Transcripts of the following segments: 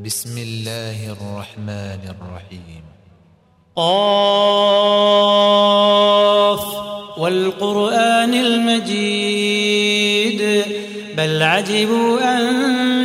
بسم الله الرحمن الرحيم. قاف والقرآن المجيد بل عجبوا أن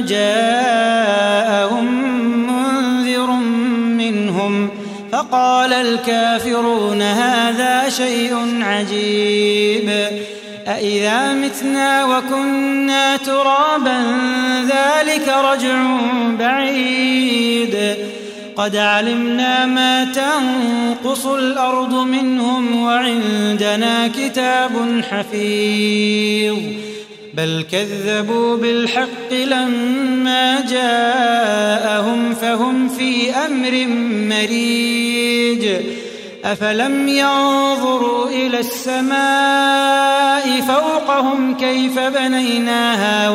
جاءهم منذر منهم فقال الكافرون هذا شيء عجيب أإذا متنا وكنا ترابا ذلك رجع بعيد قد علمنا ما تنقص الأرض منهم وعندنا كتاب حفيظ بل كذبوا بالحق لما جاءهم فهم في أمر مريج أفلم ينظروا إلى السماء فوقهم كيف بنيناها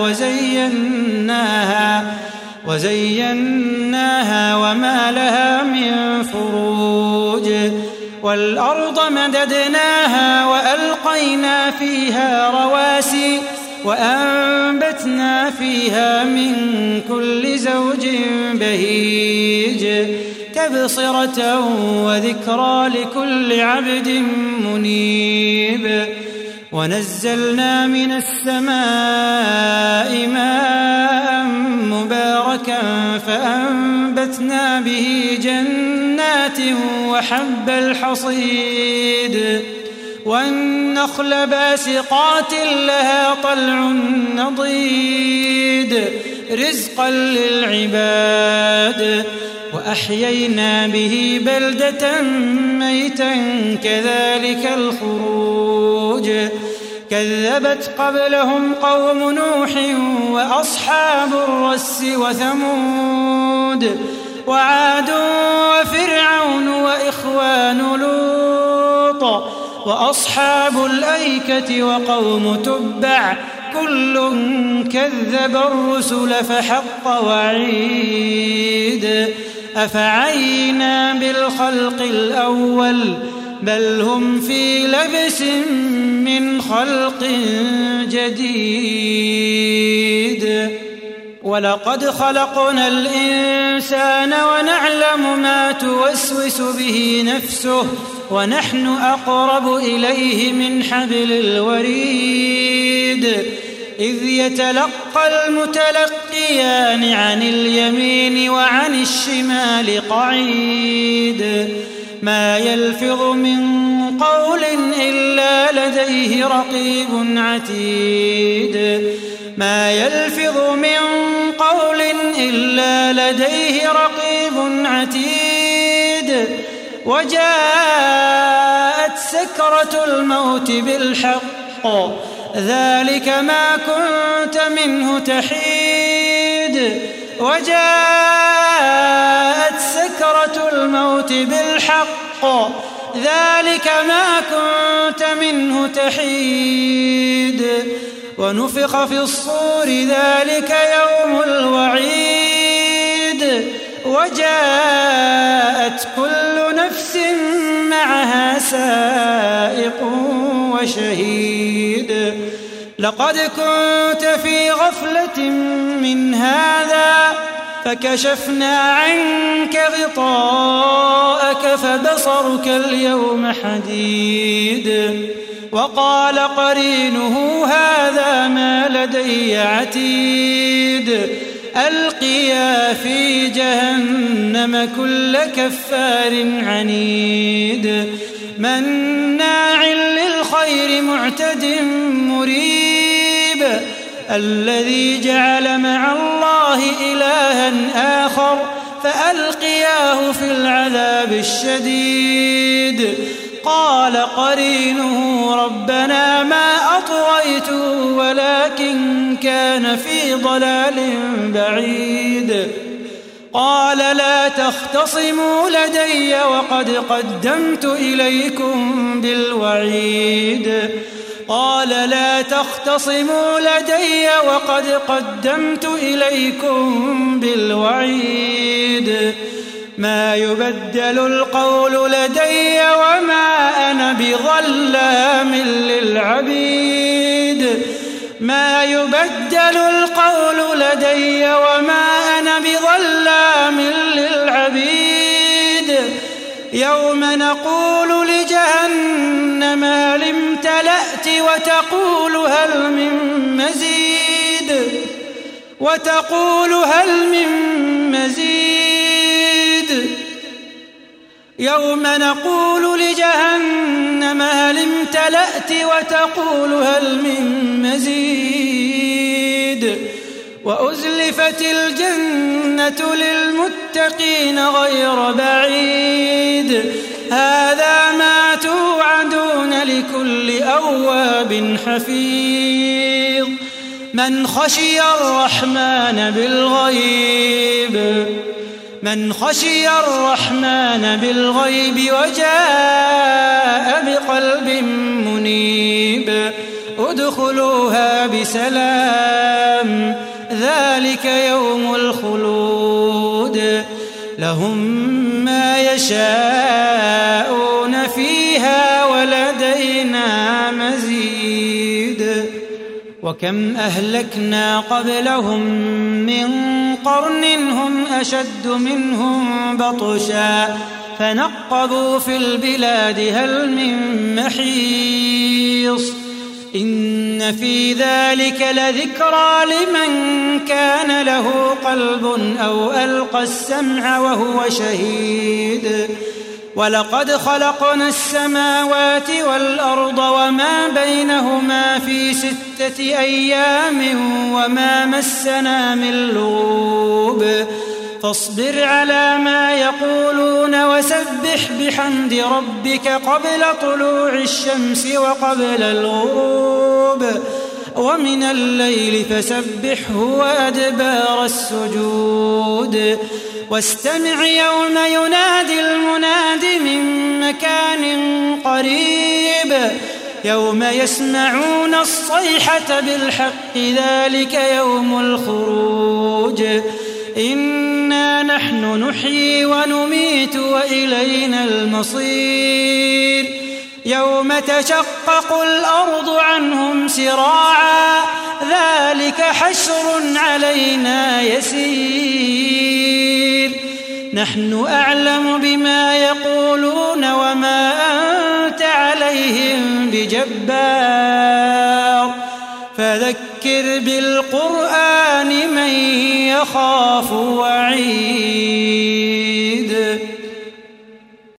وزيناها وما لها من فروج والأرض مددناها وألقينا فيها رواسي وأنبتنا فيها من كل زوج بهيج تبصرة وذكرى لكل عبد منيب ونزلنا من السماء ماء مباركا فأنبتنا به جنات وحب الحصيد والنخل باسقات لها طلع نضيد رزقا للعباد وأحيينا به بلدة ميتا كذلك الخروج كذبت قبلهم قوم نوح وأصحاب الرس وثمود وعاد وفرعون وإخوان لوط وأصحاب الأيكة وقوم تبع كل كذب الرسل فحق وعيد أفعينا بالخلق الأول بل هم في لبس من خلق جديد ولقد خلقنا الإنسان ونعلم ما توسوس به نفسه ونحن أقرب إليه من حبل الوريد إذ يتلقى المتلقيان عن اليمين وعن الشمال قعيد ما يلفظ من قول إلا لديه رقيب عتيد ما يلفظ من قول إلا لديه رقيب عتيد وجاءت سكرة الموت بالحق ذلك ما كنت منه تحيد وجاءت سكرة الموت بالحق ذلك ما كنت منه تحيد ونفخ في الصور ذلك يوم الوعيد وجاءت كل نفس معها سائق وشهيد لقد كنت في غفلة من هذا فكشفنا عنك غطاءك فبصرك اليوم حديد وقال قرينه هذا ما لدي عتيد ألقيا في جهنم كل كفار عنيد مناع للخير معتد مريب الذي جعل مع الله إلها آخر فألقياه في العذاب الشديد قال قرينه ربنا ما أطغيته ولكن كان في ضلال بعيد قال لا تختصموا لدي وقد قدمت إليكم بالوعيد قال لا تختصموا لدي وقد قدمت إليكم بالوعيد ما يبدل القول لدي وما أنا بظلام للعبيد ما يبدل القول لدي وما أنا بظلام يوم نقول لجهنم هل امتلأت وتقول هل من مزيد يوم نقول لجهنم هل امتلأت وتقول هل من مزيد وأزلفت الجنة للمتقين غير بعيد هذا ما توعدون لكل أواب حفيظ من خشي الرحمن بالغيب وجاء بقلب منيب ادخلوها بسلام ذلك يوم الخلود لهم ما يشاءون فيها ولدينا مزيد وكم أهلكنا قبلهم من قرن هم أشد منهم بطشا فنقبوا في البلاد هل من محيص إن في ذلك لذكرى لمن كان له قلب أو ألقى السمع وهو شهيد ولقد خلقنا السماوات والأرض وما بينهما في 6 أيام وما مسنا من لغوب فاصبر على ما يقولون وسبح بحمد ربك قبل طلوع الشمس وقبل الغروب ومن الليل فسبحه وأدبار السجود واستمع يوم ينادي المناد من مكان قريب يوم يسمعون الصيحة بالحق ذلك يوم الخروج إنا نحن نحيي ونميت وإلينا المصير يوم تشقق الأرض عنهم سراعا ذلك حشر علينا يسير نحن أعلم بما يقولون وما أنت عليهم بجبار فذكر بالقرآن من يخاف وعيد